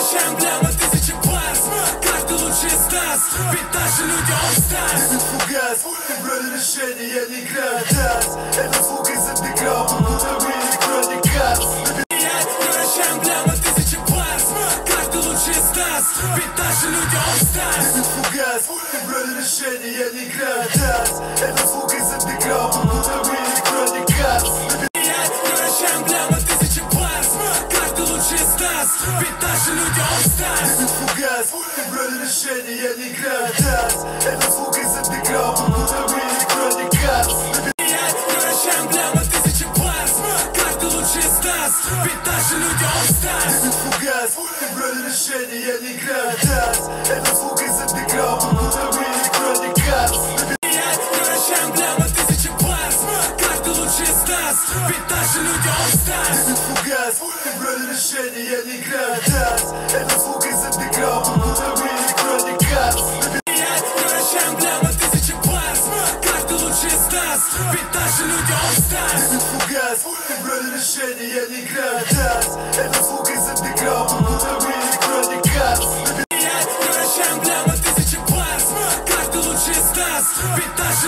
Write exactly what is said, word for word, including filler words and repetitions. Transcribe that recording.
Превращаем главы в тысячи пас. Каждый лучший из нас, ведь наши люди all stars. Ты фугас, ты брали решение, я не играю в дартс. Это звук из андеграунда, будто мы электроник капс. Превращаем главы в тысячи пас. Каждый лучший из нас, ведь наши люди all stars. Ты фугас, ты брали решение, я не играю в дартс. Это звук из андеграунда, будто мы электроник капс. Превращаем главы в тысячи пас. Каждый лучший из нас, ведь наши люди all stars. Ты фугас, ты брали решение, я не играю в дартс. Это звук из андеграунда, будто мы электроник капс. Превращаем главы в тысячи пас. Каждый лучший из нас, ведь наши люди all stars. Ты фугас, ты брали решение, я не играю в дартс. Это звук из андеграунда, будто мы электроник капс. Превращаем главы в тысячи пас. Каждый лучший из нас, ведь наши люди all stars. Ты фугас, ты брали решение, я не играю в дартс. Это звук из андеграунда, будто мы электроник капс. Превращаем главы в тысячи пас. Каждый лучший из нас, ведь наши люди all stars. Ты фугас, ты брали решение, я не играю в дартс. Это звук из андеграунда, будто мы